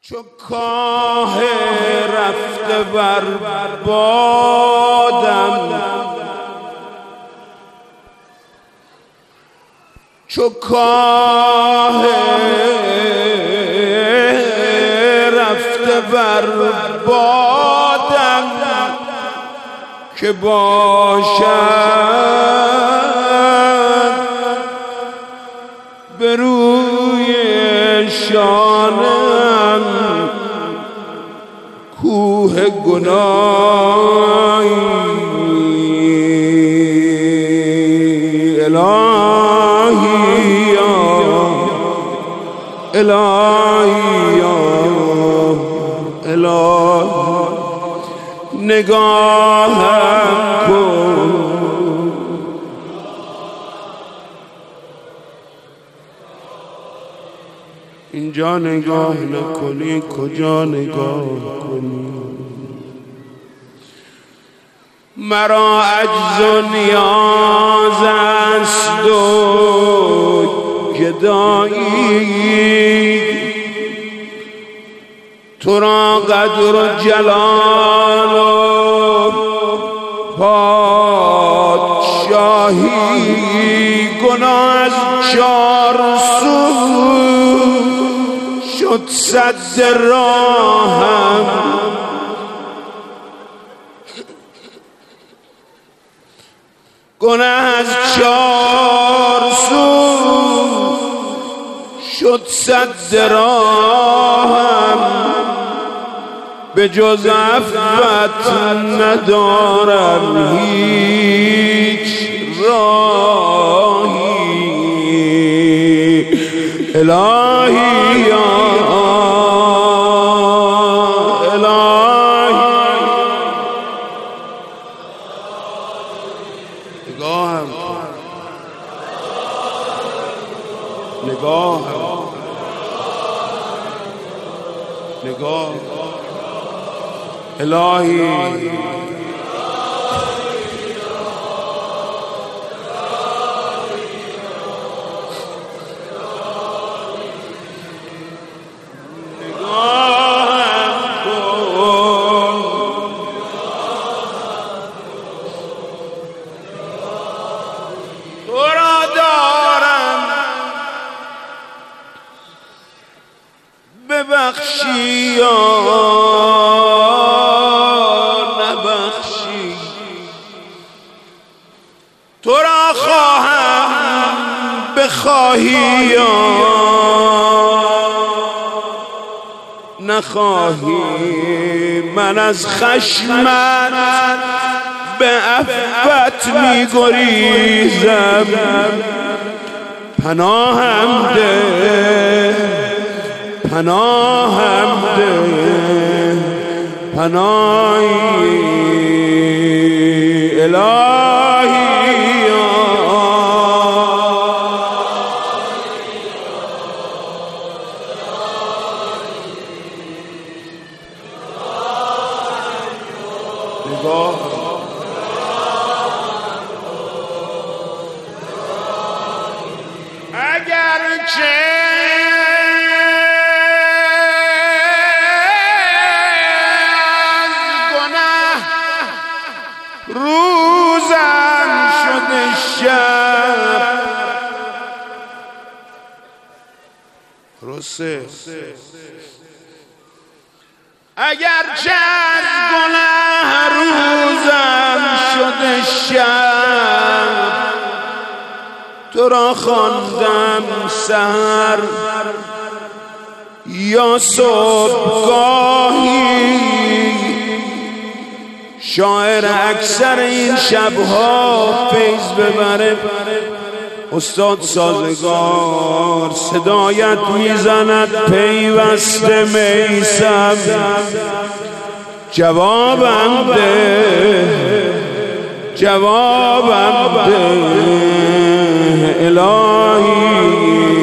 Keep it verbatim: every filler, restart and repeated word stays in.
چو کاه رفته بر بادم، چو کاه رفته بر بادم که باشد به روی شانم کوه گناهی. الهی الهی الهی نگاهم کن، اینجا نگاه نکنی کجا نگاه کنی؟ مرا عجز و نیاز است و گدایی، تو را قدر و جلال و پادشاهی. گناه از چار سو شد سد راهم، گناه از چار سو شد سد راهم. به جز عفوت ندارم هیچ راهی. الهی یا الهی نگاهم نگاهم نگاه الهی ببخشی یا نبخشی، تو را خواهم بخواهی یا نخواهی. من از خشمت به عفوت می گریزم، پناهم ده پناهم ده پناهی. الهی نگاه اگر چه روزم شده شب، رسه اگر چند گناه روزم شده شب، تو را خواندم سحر یا صبحگاهی. شاعر اکثر این شبها فیض ببره، استاد سازگار صدایت میزند پیوسته میسم. جوابم ده جوابم ده الهی